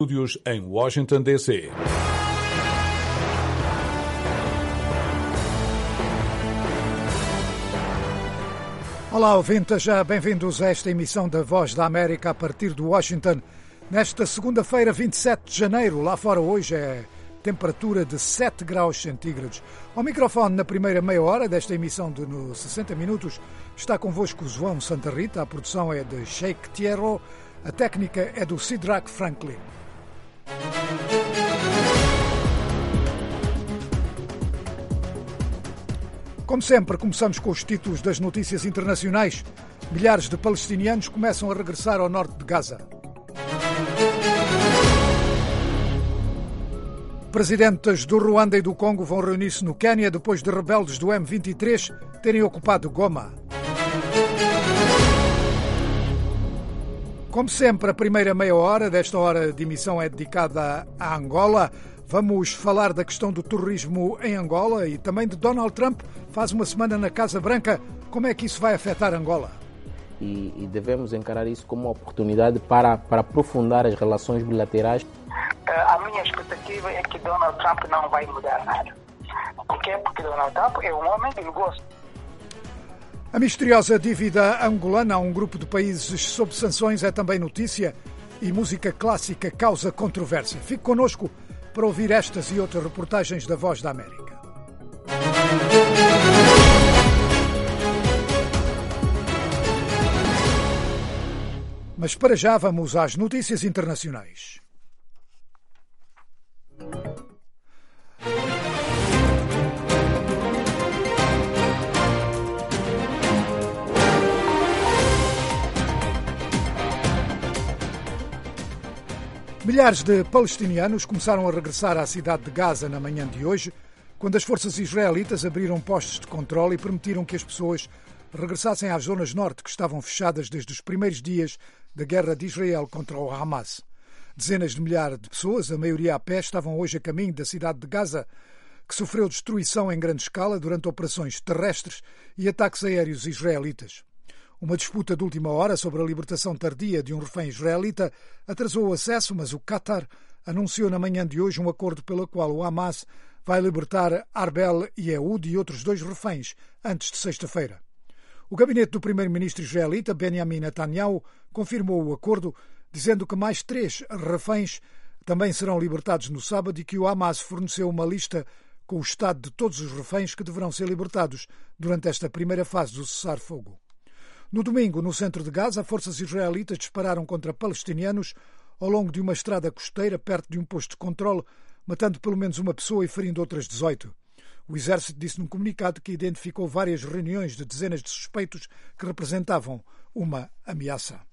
Estúdios em Washington, D.C. Olá, ouvintes, bem-vindos a esta emissão da Voz da América a partir de Washington. Nesta segunda-feira, 27 de janeiro, lá fora hoje é temperatura de 7 graus centígrados. Ao microfone, na primeira meia hora desta emissão de 60 minutos, está convosco João Santa Rita, a produção é de Sheikh Tierro, a técnica é do Sidrak Franklin. Como sempre, começamos com os títulos das notícias internacionais. Milhares de palestinianos começam a regressar ao norte de Gaza. Presidentes do Ruanda e do Congo vão reunir-se no Quênia depois de rebeldes do M23 terem ocupado Goma. Como sempre, a primeira meia hora desta hora de emissão é dedicada a Angola. Vamos falar da questão do terrorismo em Angola e também de Donald Trump. Faz uma semana na Casa Branca. Como é que isso vai afetar Angola? E devemos encarar isso como uma oportunidade para aprofundar as relações bilaterais. A minha expectativa é que Donald Trump não vai mudar nada. Por quê? Porque Donald Trump é um homem de negócio. A misteriosa dívida angolana a um grupo de países sob sanções é também notícia e música clássica causa controvérsia. Fique connosco para ouvir estas e outras reportagens da Voz da América. Mas para já vamos às notícias internacionais. Milhares de palestinianos começaram a regressar à cidade de Gaza na manhã de hoje, quando as forças israelitas abriram postos de controle e permitiram que as pessoas regressassem às zonas norte que estavam fechadas desde os primeiros dias da guerra de Israel contra o Hamas. Dezenas de milhares de pessoas, a maioria a pé, estavam hoje a caminho da cidade de Gaza, que sofreu destruição em grande escala durante operações terrestres e ataques aéreos israelitas. Uma disputa de última hora sobre a libertação tardia de um refém israelita atrasou o acesso, mas o Qatar anunciou na manhã de hoje um acordo pelo qual o Hamas vai libertar Arbel Yehoud e outros 2 reféns antes de sexta-feira. O gabinete do primeiro-ministro israelita, Benjamin Netanyahu, confirmou o acordo, dizendo que mais 3 reféns também serão libertados no sábado e que o Hamas forneceu uma lista com o estado de todos os reféns que deverão ser libertados durante esta primeira fase do cessar-fogo. No domingo, no centro de Gaza, forças israelitas dispararam contra palestinianos ao longo de uma estrada costeira perto de um posto de controle, matando pelo menos uma pessoa e ferindo outras 18. O exército disse num comunicado que identificou várias reuniões de dezenas de suspeitos que representavam uma ameaça.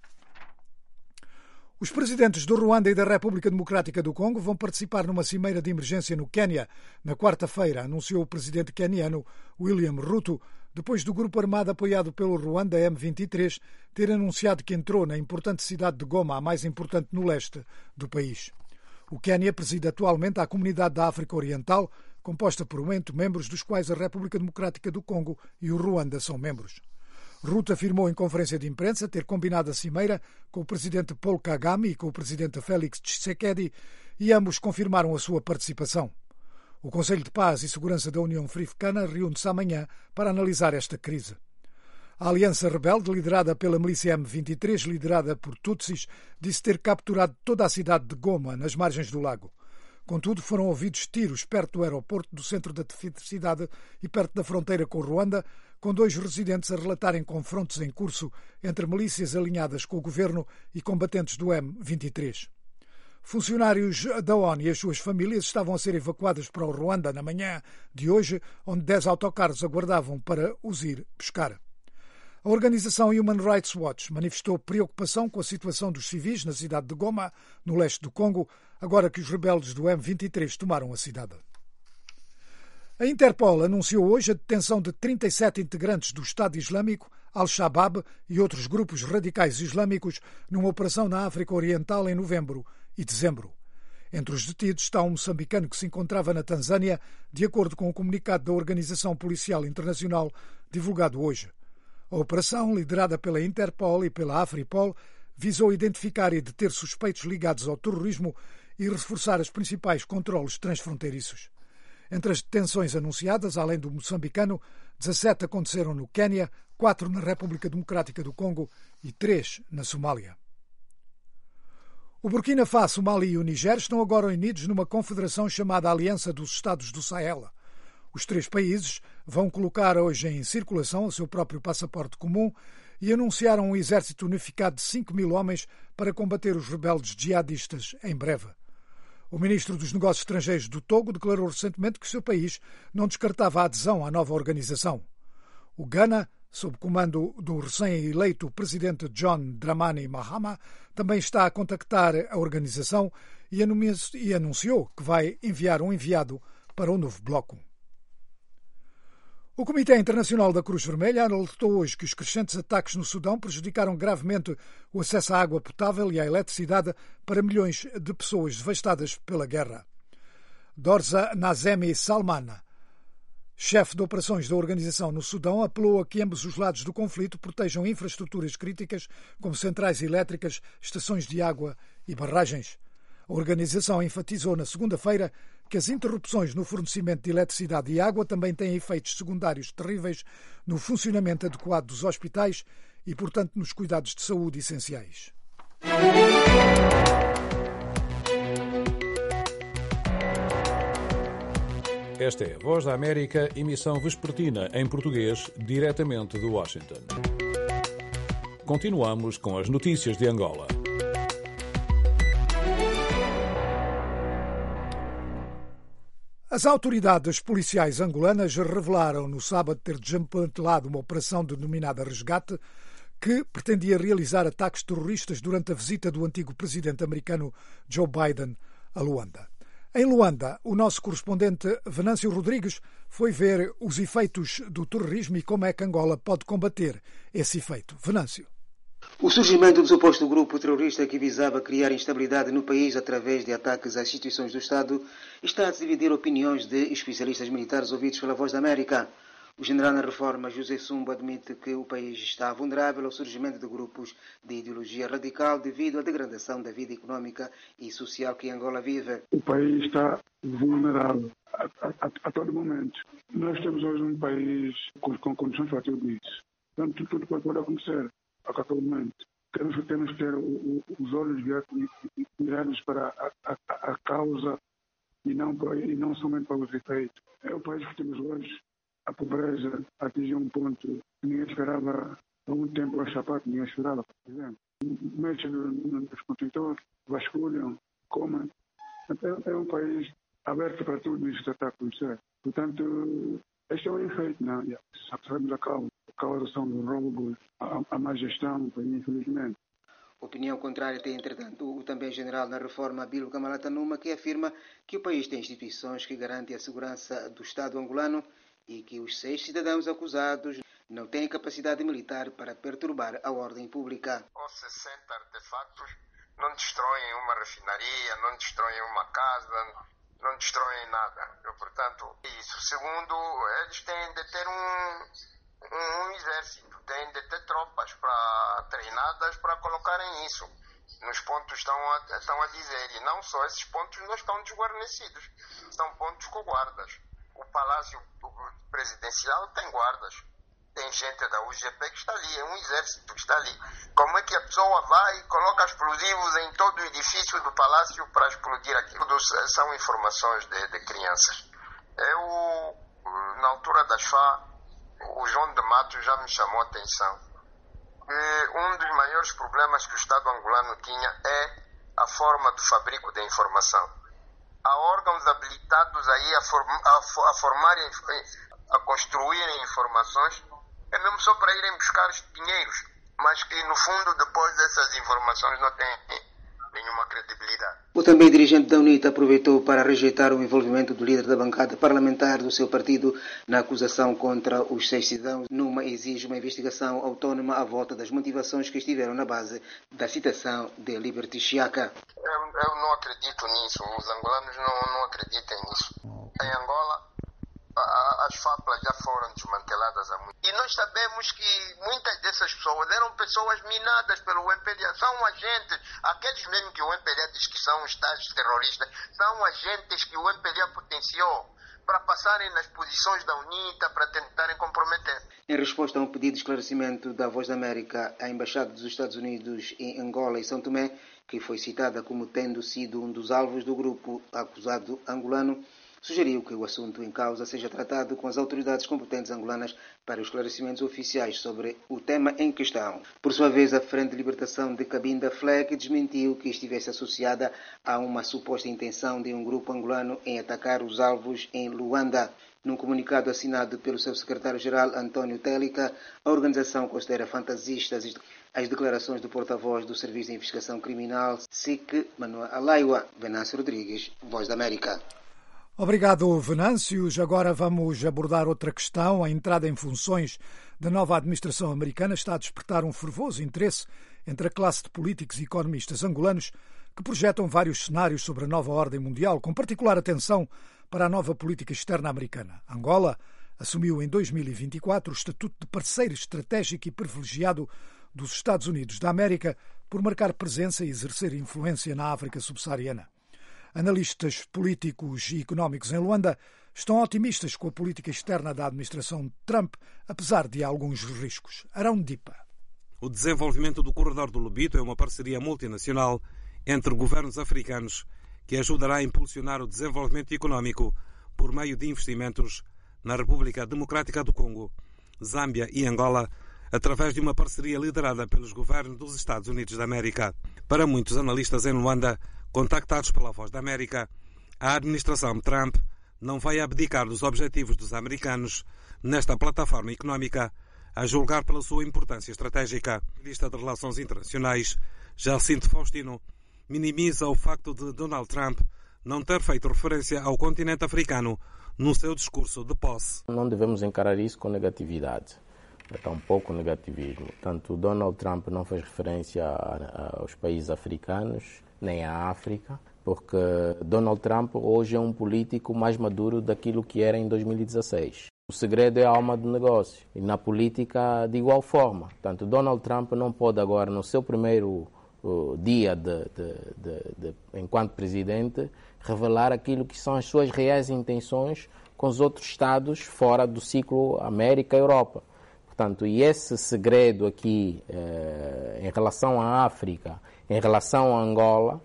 Os presidentes do Ruanda e da República Democrática do Congo vão participar numa cimeira de emergência no Quênia na quarta-feira, anunciou o presidente queniano William Ruto, depois do grupo armado apoiado pelo Ruanda M23 ter anunciado que entrou na importante cidade de Goma, a mais importante no leste do país. O Quênia preside atualmente a Comunidade da África Oriental, composta por 8 membros, dos quais a República Democrática do Congo e o Ruanda são membros. Ruto afirmou em conferência de imprensa ter combinado a cimeira com o presidente Paul Kagame e com o presidente Félix Tshisekedi e ambos confirmaram a sua participação. O Conselho de Paz e Segurança da União Africana reúne-se amanhã para analisar esta crise. A Aliança Rebelde, liderada pela milícia M23, liderada por Tutsis, disse ter capturado toda a cidade de Goma, nas margens do lago. Contudo, foram ouvidos tiros perto do aeroporto do centro da cidade e perto da fronteira com o Ruanda, com 2 residentes a relatarem confrontos em curso entre milícias alinhadas com o governo e combatentes do M23. Funcionários da ONU e as suas famílias estavam a ser evacuados para o Ruanda na manhã de hoje, onde 10 autocarros aguardavam para os ir buscar. A organização Human Rights Watch manifestou preocupação com a situação dos civis na cidade de Goma, no leste do Congo, agora que os rebeldes do M23 tomaram a cidade. A Interpol anunciou hoje a detenção de 37 integrantes do Estado Islâmico, Al-Shabaab e outros grupos radicais islâmicos numa operação na África Oriental em novembro e dezembro. Entre os detidos está um moçambicano que se encontrava na Tanzânia, de acordo com o comunicado da Organização Policial Internacional divulgado hoje. A operação, liderada pela Interpol e pela Afripol, visou identificar e deter suspeitos ligados ao terrorismo e reforçar os principais controlos transfronteiriços. Entre as detenções anunciadas, além do moçambicano, 17 aconteceram no Quénia, 4 na República Democrática do Congo e 3 na Somália. O Burkina Faso, o Mali e o Niger estão agora unidos numa confederação chamada Aliança dos Estados do Sahel. Os 3 países vão colocar hoje em circulação o seu próprio passaporte comum e anunciaram um exército unificado de 5.000 homens para combater os rebeldes jihadistas em breve. O ministro dos Negócios Estrangeiros do Togo declarou recentemente que o seu país não descartava a adesão à nova organização. O Ghana, sob comando do recém-eleito presidente John Dramani Mahama, também está a contactar a organização e anunciou que vai enviar um enviado para o novo bloco. O Comitê Internacional da Cruz Vermelha alertou hoje que os crescentes ataques no Sudão prejudicaram gravemente o acesso à água potável e à eletricidade para milhões de pessoas devastadas pela guerra. Dorza Nazemi Salman, chefe de operações da organização no Sudão, apelou a que ambos os lados do conflito protejam infraestruturas críticas como centrais elétricas, estações de água e barragens. A organização enfatizou na segunda-feira que as interrupções no fornecimento de eletricidade e água também têm efeitos secundários terríveis no funcionamento adequado dos hospitais e, portanto, nos cuidados de saúde essenciais. Esta é a Voz da América, emissão vespertina em português, diretamente de Washington. Continuamos com as notícias de Angola. As autoridades policiais angolanas revelaram no sábado ter desmantelado uma operação denominada Resgate que pretendia realizar ataques terroristas durante a visita do antigo presidente americano Joe Biden a Luanda. Em Luanda, o nosso correspondente Venâncio Rodrigues foi ver os efeitos do terrorismo e como é que Angola pode combater esse efeito. Venâncio. O surgimento do suposto grupo terrorista que visava criar instabilidade no país através de ataques às instituições do Estado está a dividir opiniões de especialistas militares ouvidos pela Voz da América. O general na reforma, José Sumbo, admite que o país está vulnerável ao surgimento de grupos de ideologia radical devido à degradação da vida econômica e social que Angola vive. O país está vulnerável a todo momento. Nós temos hoje um país com condições para tudo isso. Portanto, tudo pode acontecer a qualquer momento. Temos que ter os olhos virados para a causa e não somente para os efeitos. É o país que temos hoje. A pobreza atingiu um ponto que ninguém esperava há um tempo, a chapar que ninguém esperava, por exemplo. Mexem nos contentores, vasculham, comem. Então, é um país aberto para tudo isso que está a acontecer. Portanto, este é o efeito, não é? Sabemos a causa são dos roubos, a má gestão, infelizmente. Opinião contrária tem, entretanto, o também general na reforma Bilo Camalata Numa, que afirma que o país tem instituições que garantem a segurança do Estado angolano e que os 6 cidadãos acusados não têm capacidade militar para perturbar a ordem pública. Ou 60 artefactos não destroem uma refinaria, não destroem uma casa, não destroem nada. Portanto, isso. Segundo, eles têm de ter um exército, têm de ter tropas treinadas para colocarem isso. Nos pontos estão a dizer, e não só esses pontos não estão desguarnecidos, são pontos com guardas. O Palácio Presidencial tem guardas, tem gente da UGP que está ali, é um exército que está ali. Como é que a pessoa vai e coloca explosivos em todo o edifício do Palácio para explodir aquilo? São informações de crianças. Na altura das FA, o João de Matos já me chamou a atenção. Um dos maiores problemas que o Estado angolano tinha é a forma do fabrico da informação. Há órgãos habilitados aí a formarem, a construírem informações, é mesmo só para irem buscar os dinheiros, mas que no fundo depois dessas informações não têm nenhuma credibilidade. O também dirigente da UNITA aproveitou para rejeitar o envolvimento do líder da bancada parlamentar do seu partido na acusação contra os 6 cidadãos. Numa exige uma investigação autónoma à volta das motivações que estiveram na base da citação de Liberty Chiaka. Eu não acredito nisso, os angolanos não acreditam nisso. Em Angola, as fábulas já foram desmanteladas há muito. E nós sabemos que muitas dessas pessoas eram pessoas minadas pelo MPLA. São agentes, aqueles mesmo que o MPLA diz que são estados terroristas, são agentes que o MPLA potenciou para passarem nas posições da UNITA, para tentarem comprometer. Em resposta a um pedido de esclarecimento da Voz da América, a Embaixada dos Estados Unidos em Angola e São Tomé, que foi citada como tendo sido um dos alvos do grupo acusado angolano, sugeriu que o assunto em causa seja tratado com as autoridades competentes angolanas para os esclarecimentos oficiais sobre o tema em questão. Por sua vez, a Frente de Libertação de Cabinda, FLEC, desmentiu que estivesse associada a uma suposta intenção de um grupo angolano em atacar os alvos em Luanda. Num comunicado assinado pelo seu secretário-geral António Télica, a organização considera fantasistas as declarações do porta-voz do Serviço de Investigação Criminal, SIC, Manuel Alaiwa. Venâncio Rodrigues, Voz da América. Obrigado, Venâncio. Agora vamos abordar outra questão. A entrada em funções da nova administração americana está a despertar um fervoroso interesse entre a classe de políticos e economistas angolanos que projetam vários cenários sobre a nova ordem mundial, com particular atenção para a nova política externa americana. Angola assumiu em 2024 o estatuto de parceiro estratégico e privilegiado dos Estados Unidos da América por marcar presença e exercer influência na África subsaariana. Analistas políticos e económicos em Luanda estão otimistas com a política externa da administração Trump, apesar de alguns riscos. Arão Dipa. O desenvolvimento do Corredor do Lobito é uma parceria multinacional entre governos africanos que ajudará a impulsionar o desenvolvimento económico por meio de investimentos na República Democrática do Congo, Zâmbia e Angola, através de uma parceria liderada pelos governos dos Estados Unidos da América. Para muitos analistas em Luanda, contactados pela Voz da América, a administração Trump não vai abdicar dos objetivos dos americanos nesta plataforma económica, a julgar pela sua importância estratégica. A lista de Relações Internacionais, Jacinto Faustino, minimiza o facto de Donald Trump não ter feito referência ao continente africano no seu discurso de posse. Não devemos encarar isso com negatividade, tampouco negativismo. Tanto Donald Trump não fez referência aos países africanos, nem à África, porque Donald Trump hoje é um político mais maduro daquilo que era em 2016. O segredo é a alma do negócio e na política de igual forma. Portanto, Donald Trump não pode agora, no seu primeiro dia enquanto presidente, revelar aquilo que são as suas reais intenções com os outros Estados fora do ciclo América-Europa. Portanto, e esse segredo aqui em relação à África, em relação a Angola,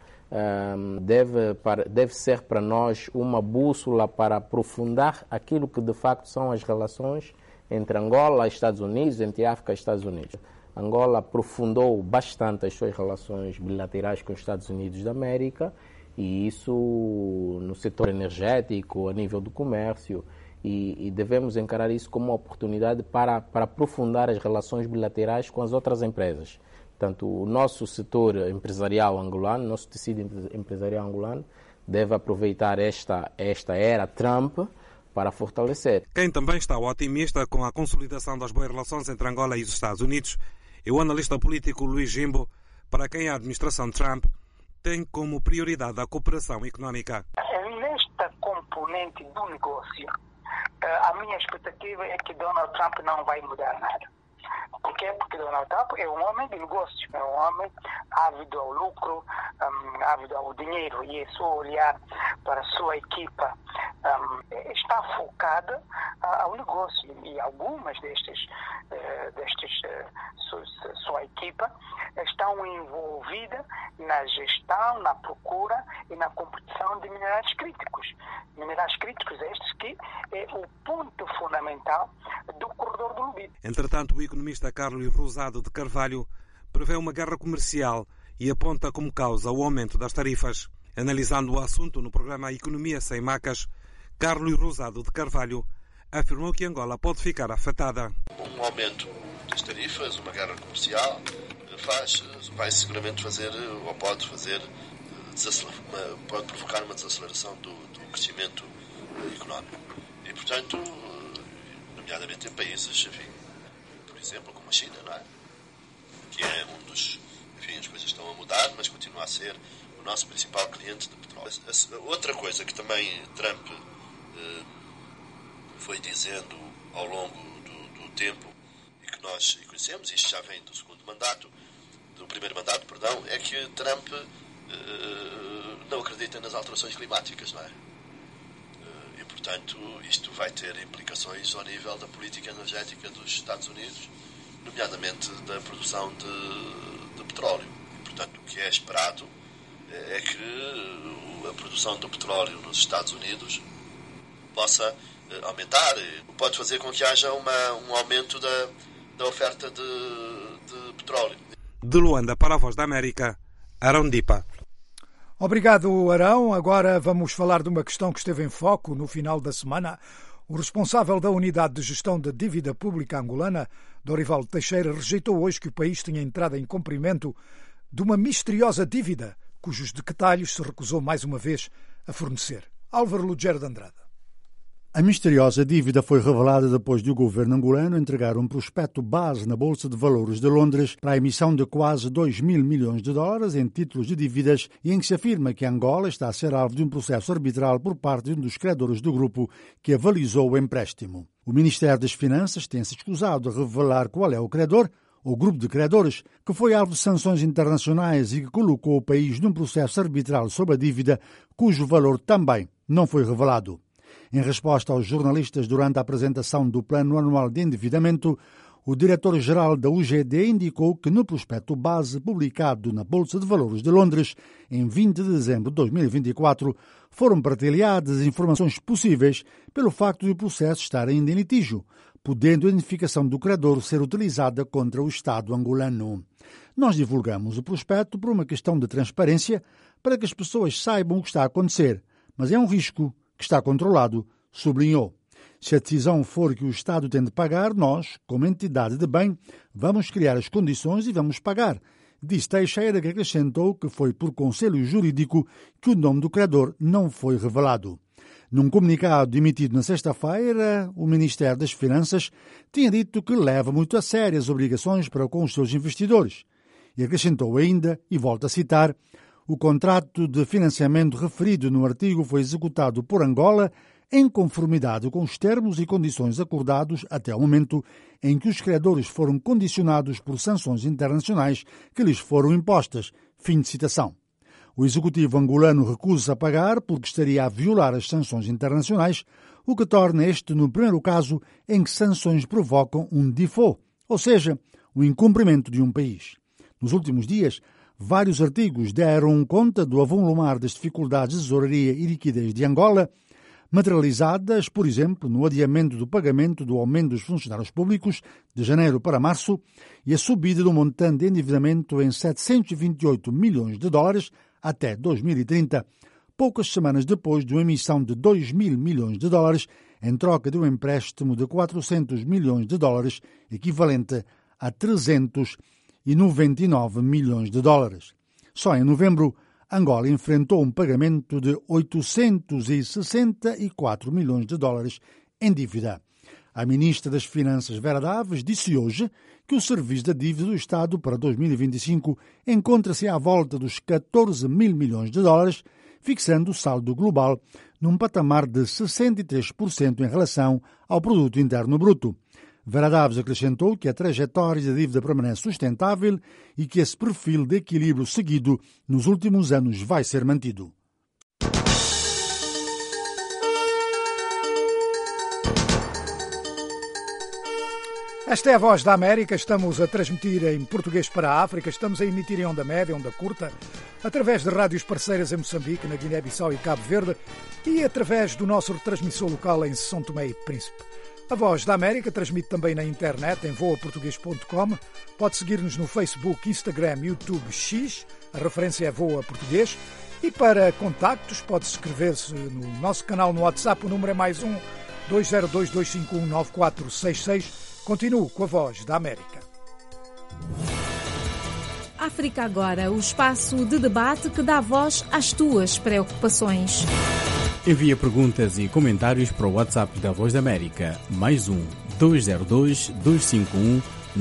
deve ser para nós uma bússola para aprofundar aquilo que de facto são as relações entre Angola e Estados Unidos, entre África e Estados Unidos. Angola aprofundou bastante as suas relações bilaterais com os Estados Unidos da América, e isso no setor energético, a nível do comércio, e devemos encarar isso como uma oportunidade para aprofundar as relações bilaterais com as outras empresas. Portanto, o nosso setor empresarial angolano, nosso tecido empresarial angolano, deve aproveitar esta era Trump para fortalecer. Quem também está otimista com a consolidação das boas relações entre Angola e os Estados Unidos é o analista político Luís Jimbo, para quem a administração Trump tem como prioridade a cooperação económica. Nesta componente do negócio, a minha expectativa é que Donald Trump não vai mudar nada. Por quê? Porque Donald Trump é um homem de negócio, é um homem ávido ao lucro, ávido ao dinheiro, e é só olhar para a sua equipa, está focada ao negócio, e algumas sua equipa estão envolvidas na gestão, na procura e na competição de minerais críticos. Minerais críticos estes que é o ponto fundamental do Corredor do Lobito. Entretanto, o economista Carlos Rosado de Carvalho prevê uma guerra comercial e aponta como causa o aumento das tarifas. Analisando o assunto no programa Economia Sem Macas, Carlos Rosado de Carvalho afirmou que Angola pode ficar afetada. Um aumento das tarifas, uma guerra comercial, vai seguramente fazer, ou pode fazer, pode provocar uma desaceleração do crescimento económico. E, portanto, nomeadamente em países, por exemplo, como a China, não é? Que é um dos... as coisas estão a mudar, mas continua a ser o nosso principal cliente de petróleo. Outra coisa que também Trump foi dizendo ao longo do tempo e que nós conhecemos, isto já vem do primeiro mandato, é que Trump não acredita nas alterações climáticas, não é? E, portanto, isto vai ter implicações ao nível da política energética dos Estados Unidos, nomeadamente da produção de petróleo. E, portanto, o que é esperado é que a produção de petróleo nos Estados Unidos possa aumentar. Pode fazer com que haja um aumento da oferta de petróleo. De Luanda para a Voz da América, Arão Dipa. Obrigado, Arão. Agora vamos falar de uma questão que esteve em foco no final da semana. O responsável da Unidade de Gestão da Dívida Pública angolana, Dorival Teixeira, rejeitou hoje que o país tenha entrado em cumprimento de uma misteriosa dívida, cujos detalhes se recusou mais uma vez a fornecer. Álvaro Lugero de Andrade. A misteriosa dívida foi revelada depois de o governo angolano entregar um prospecto base na Bolsa de Valores de Londres para a emissão de quase 2 mil milhões de dólares em títulos de dívidas e em que se afirma que Angola está a ser alvo de um processo arbitral por parte de um dos credores do grupo que avalizou o empréstimo. O Ministério das Finanças tem-se escusado de revelar qual é o credor, ou grupo de credores, que foi alvo de sanções internacionais e que colocou o país num processo arbitral sobre a dívida, cujo valor também não foi revelado. Em resposta aos jornalistas durante a apresentação do Plano Anual de Endividamento, o diretor-geral da UGD indicou que no prospecto base publicado na Bolsa de Valores de Londres, em 20 de dezembro de 2024, foram partilhadas informações possíveis pelo facto de o processo estar ainda em litígio, podendo a identificação do credor ser utilizada contra o Estado angolano. Nós divulgamos o prospecto por uma questão de transparência para que as pessoas saibam o que está a acontecer, mas é um risco que está controlado, sublinhou. Se a decisão for que o Estado tem de pagar, nós, como entidade de bem, vamos criar as condições e vamos pagar, disse Teixeira, que acrescentou que foi por conselho jurídico que o nome do credor não foi revelado. Num comunicado emitido na sexta-feira, o Ministério das Finanças tinha dito que leva muito a sério as obrigações para com os seus investidores. E acrescentou ainda, e volto a citar, o contrato de financiamento referido no artigo foi executado por Angola em conformidade com os termos e condições acordados até o momento em que os credores foram condicionados por sanções internacionais que lhes foram impostas. Fim de citação. O executivo angolano recusa-se a pagar porque estaria a violar as sanções internacionais, o que torna este no primeiro caso em que sanções provocam um default, ou seja, o incumprimento de um país. Nos últimos dias, vários artigos deram conta do avolumar das dificuldades de tesouraria e liquidez de Angola, materializadas, por exemplo, no adiamento do pagamento do aumento dos funcionários públicos de janeiro para março e a subida do montante de endividamento em 728 milhões de dólares até 2030, poucas semanas depois de uma emissão de 2 mil milhões de dólares em troca de um empréstimo de 400 milhões de dólares, equivalente a 399 milhões de dólares. Só em novembro, Angola enfrentou um pagamento de 864 milhões de dólares em dívida. A ministra das Finanças, Vera Daves, disse hoje que o serviço da dívida do Estado para 2025 encontra-se à volta dos 14 mil milhões de dólares, fixando o saldo global num patamar de 63% em relação ao produto interno bruto. Vera Daves acrescentou que a trajetória da dívida permanece sustentável e que esse perfil de equilíbrio seguido nos últimos anos vai ser mantido. Esta é a Voz da América. Estamos a transmitir em português para a África. Estamos a emitir em onda média, onda curta, através de rádios parceiras em Moçambique, na Guiné-Bissau e Cabo Verde e através do nosso retransmissor local em São Tomé e Príncipe. A Voz da América transmite também na internet em voaportuguês.com. Pode seguir-nos no Facebook, Instagram, YouTube, X. A referência é Voa Português. E para contactos, pode inscrever-se no nosso canal no WhatsApp. O número é +1 202 251 9466. Continuo com a Voz da América. África Agora, o espaço de debate que dá voz às tuas preocupações. Envia perguntas e comentários para o WhatsApp da Voz da América, +1 202 251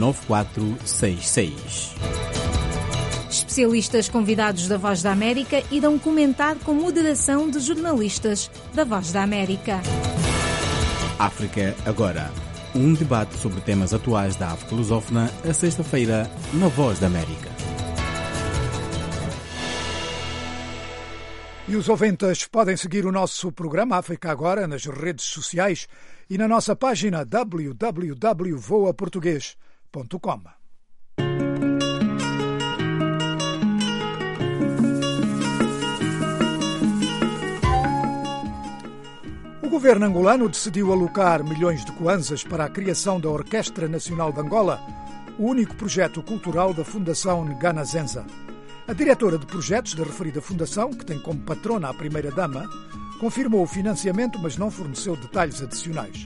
9466. Especialistas convidados da Voz da América irão comentar com moderação de jornalistas da Voz da América. África Agora. Um debate sobre temas atuais da África lusófona, a sexta-feira, na Voz da América. E os ouvintes podem seguir o nosso programa África Agora nas redes sociais e na nossa página www.voaportugues.com. O governo angolano decidiu alocar milhões de kwanzas para a criação da Orquestra Nacional de Angola, o único projeto cultural da Fundação Ngana Zenza. A diretora de projetos da referida fundação, que tem como patrona a primeira-dama, confirmou o financiamento, mas não forneceu detalhes adicionais.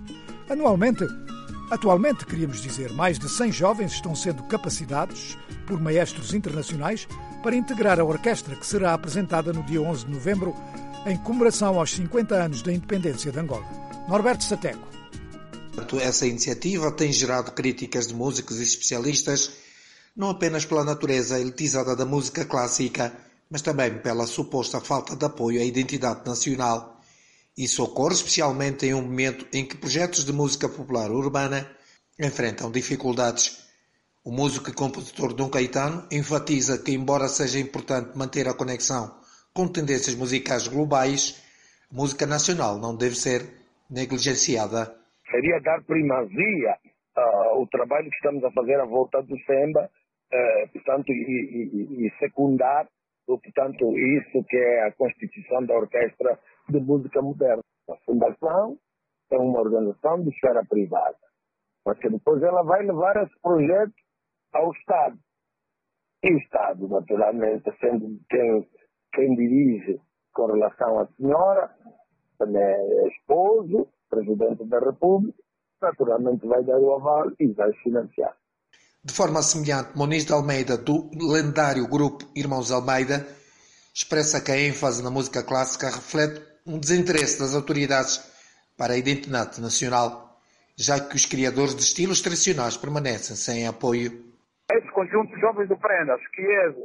Atualmente, queríamos dizer, mais de 100 jovens estão sendo capacitados por maestros internacionais para integrar a orquestra que será apresentada no dia 11 de novembro, em comemoração aos 50 anos da independência de Angola. Norberto Sateco. Essa iniciativa tem gerado críticas de músicos e especialistas, não apenas pela natureza elitizada da música clássica, mas também pela suposta falta de apoio à identidade nacional. Isso ocorre especialmente em um momento em que projetos de música popular urbana enfrentam dificuldades. O músico e compositor Dom Caetano enfatiza que, embora seja importante manter a conexão com tendências musicais globais, a música nacional não deve ser negligenciada. Seria dar primazia ao trabalho que estamos a fazer à volta do Semba, portanto, e secundar, portanto, isso que é a constituição da Orquestra de Música Moderna. A Fundação é uma organização de esfera privada, mas que depois ela vai levar esse projeto ao Estado. E o Estado, naturalmente, sendo quem dirige com relação à senhora, também é esposo, presidente da República, naturalmente vai dar o aval e vai financiar. De forma semelhante, Muniz de Almeida, do lendário grupo Irmãos Almeida, expressa que a ênfase na música clássica reflete um desinteresse das autoridades para a identidade nacional, já que os criadores de estilos tradicionais permanecem sem apoio. Esse conjunto de jovens do Prenda, os quiesos,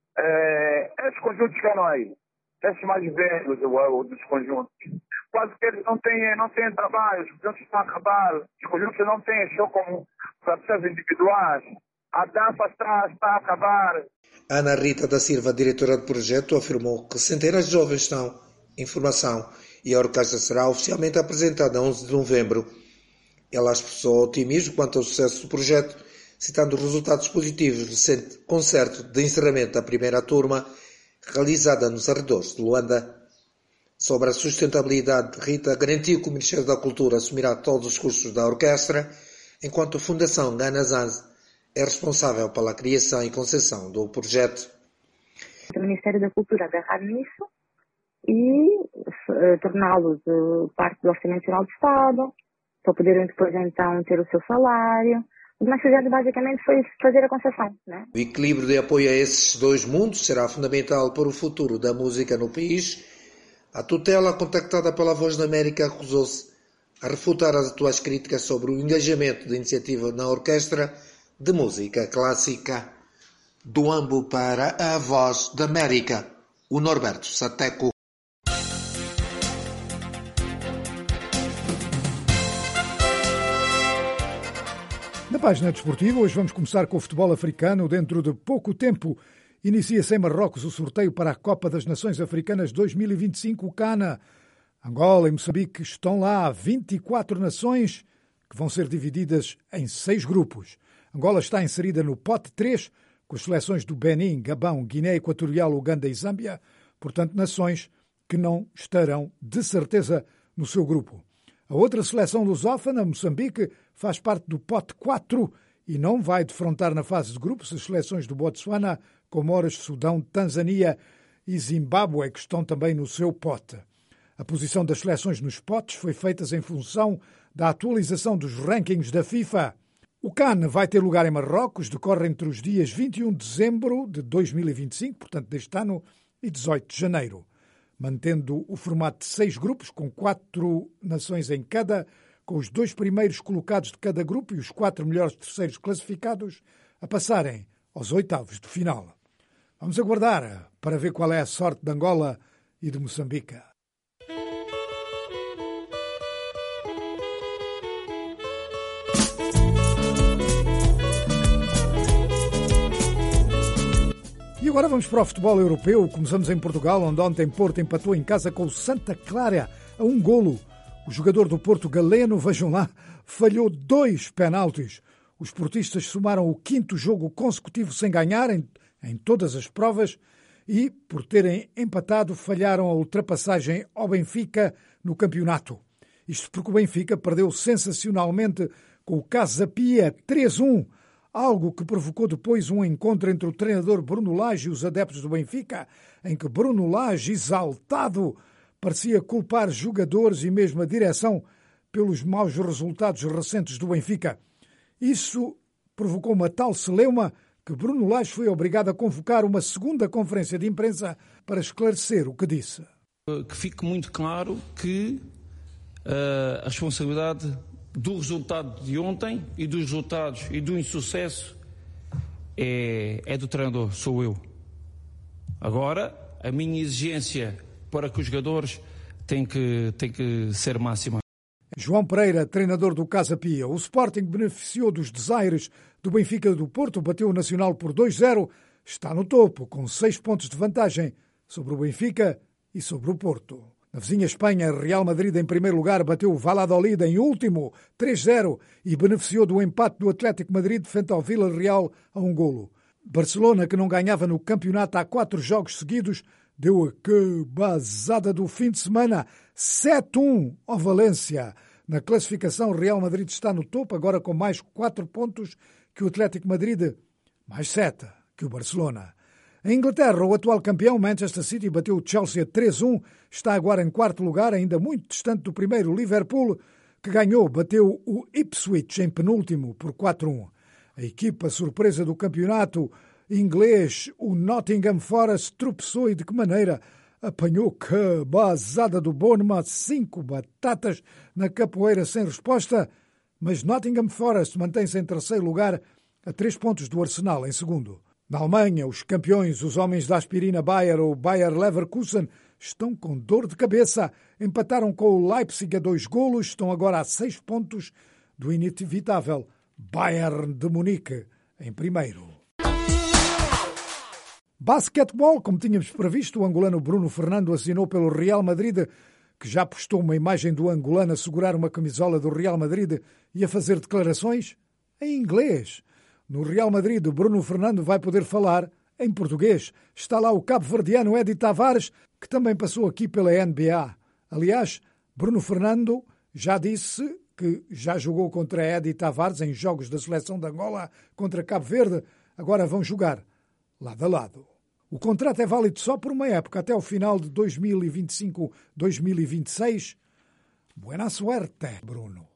esses conjuntos que não aí, esses mais velhos dos conjuntos, quase que eles não têm trabalho, os conjuntos estão a acabar, os conjuntos não têm show como processos individuais, a dança está a acabar. Ana Rita da Silva, diretora de projeto, afirmou que centenas de jovens estão em formação e a orquestra será oficialmente apresentada 11 de novembro. Ela expressou otimismo quanto ao sucesso do projeto, citando os resultados positivos do recente concerto de encerramento da primeira turma, realizada nos arredores de Luanda. Sobre a sustentabilidade, Rita garantiu que o Ministério da Cultura assumirá todos os custos da orquestra, enquanto a Fundação Ngana Zenza é responsável pela criação e concessão do projeto. O Ministério da Cultura agarrar nisso e torná-los parte do Orçamento Nacional do Estado, para poderem depois então ter o seu salário. O que nós fizemos basicamente foi fazer a concessão, né? O equilíbrio de apoio a esses dois mundos será fundamental para o futuro da música no país. A tutela, contactada pela Voz da América, recusou-se a refutar as atuais críticas sobre o engajamento da iniciativa na Orquestra de Música Clássica. Do Ambo para a Voz da América, o Norberto Sateco. Na página desportiva, hoje vamos começar com o futebol africano. Dentro de pouco tempo, inicia-se em Marrocos o sorteio para a Copa das Nações Africanas 2025, CAN. Angola e Moçambique estão lá 24 nações que vão ser divididas em 6 grupos. Angola está inserida no pote 3, com as seleções do Benin, Gabão, Guiné Equatorial, Uganda e Zâmbia, portanto, nações que não estarão de certeza no seu grupo. A outra seleção lusófona, Moçambique, faz parte do pote 4 e não vai defrontar na fase de grupos as seleções do Botsuana, Comoras, Sudão, Tanzânia e Zimbábue, que estão também no seu pote. A posição das seleções nos potes foi feita em função da atualização dos rankings da FIFA. O CAN vai ter lugar em Marrocos, decorre entre os dias 21 de dezembro de 2025, portanto deste ano, e 18 de janeiro. Mantendo o formato de 6 grupos, com 4 nações em cada, com os 2 primeiros colocados de cada grupo e os 4 melhores terceiros classificados a passarem aos oitavos de final. Vamos aguardar para ver qual é a sorte de Angola e de Moçambique. Agora vamos para o futebol europeu. Começamos em Portugal, onde ontem Porto empatou em casa com o Santa Clara a 1-golo. O jogador do Porto, Galeno, vejam lá, falhou 2 penaltis. Os portistas somaram o 5º jogo consecutivo sem ganhar em todas as provas e, por terem empatado, falharam a ultrapassagem ao Benfica no campeonato. Isto porque o Benfica perdeu sensacionalmente com o Casa Pia 3-1, algo que provocou depois um encontro entre o treinador Bruno Lage e os adeptos do Benfica, em que Bruno Lage, exaltado, parecia culpar jogadores e mesmo a direção pelos maus resultados recentes do Benfica. Isso provocou uma tal celeuma que Bruno Lage foi obrigado a convocar uma segunda conferência de imprensa para esclarecer o que disse. Que fique muito claro que a responsabilidade do resultado de ontem e dos resultados e do insucesso é do treinador, sou eu. Agora, a minha exigência para que os jogadores tem que ser máxima. João Pereira, treinador do Casa Pia. O Sporting beneficiou dos desaires do Benfica do Porto, bateu o Nacional por 2-0, está no topo, com 6 pontos de vantagem sobre o Benfica e sobre o Porto. Na vizinha Espanha, Real Madrid em primeiro lugar bateu o Valladolid em último, 3-0, e beneficiou do empate do Atlético Madrid frente ao Villarreal a 1-golo. Barcelona, que não ganhava no campeonato há 4 jogos seguidos, deu a cabazada do fim de semana, 7-1 ao Valência. Na classificação, Real Madrid está no topo, agora com mais 4 pontos que o Atlético Madrid, mais 7 que o Barcelona. Em Inglaterra, o atual campeão Manchester City bateu o Chelsea a 3-1, está agora em 4º lugar, ainda muito distante do primeiro Liverpool, que bateu o Ipswich em penúltimo por 4-1. A equipa surpresa do campeonato inglês, o Nottingham Forest, tropeçou e de que maneira? Apanhou cabazada do Bournemouth, 5 batatas na capoeira sem resposta, mas Nottingham Forest mantém-se em terceiro lugar a 3 pontos do Arsenal em segundo. Na Alemanha, os campeões, os homens da aspirina Bayer ou Bayer Leverkusen, estão com dor de cabeça. Empataram com o Leipzig a 2-golos, estão agora a 6 pontos do inevitável Bayern de Munique em primeiro. Basquetebol, como tínhamos previsto, o angolano Bruno Fernando assinou pelo Real Madrid, que já postou uma imagem do angolano a segurar uma camisola do Real Madrid e a fazer declarações em inglês. No Real Madrid, Bruno Fernando vai poder falar em português. Está lá o cabo-verdiano Edi Tavares, que também passou aqui pela NBA. Aliás, Bruno Fernando já disse que já jogou contra Edi Tavares em jogos da seleção de Angola contra Cabo Verde. Agora vão jogar lado a lado. O contrato é válido só por uma época, até o final de 2025-2026. Buena suerte, Bruno.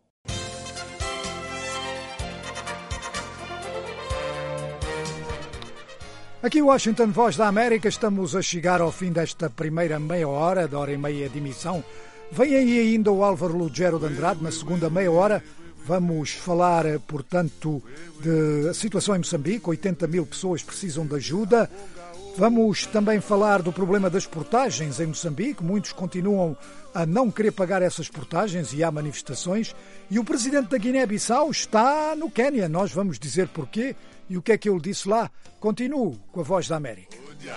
Aqui em Washington, Voz da América, estamos a chegar ao fim desta primeira meia hora, da hora e meia de emissão. Vem aí ainda o Álvaro Lugero de Andrade, na segunda meia hora. Vamos falar, portanto, da situação em Moçambique. 80 mil pessoas precisam de ajuda. Vamos também falar do problema das portagens em Moçambique. Muitos continuam a não querer pagar essas portagens e há manifestações. E o presidente da Guiné-Bissau está no Quénia. Nós vamos dizer porquê e o que é que ele disse lá. Continuo com a Voz da América.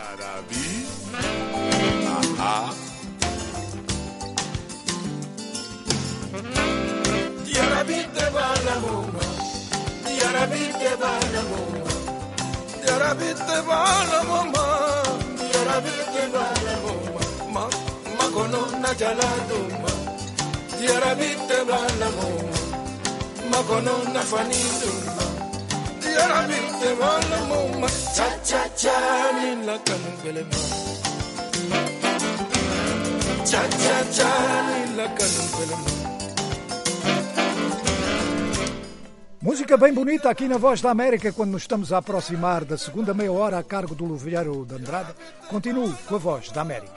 Música bem bonita aqui na Voz da América, quando nos estamos a aproximar da segunda meia hora a cargo do Lugero de Andrade. Continuo com a Voz da América.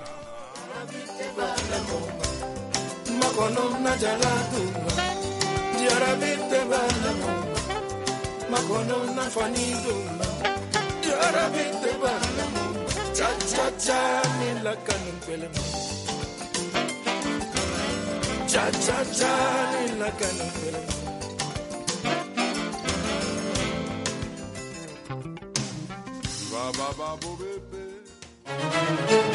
Ba ba ba bo be be Nacional.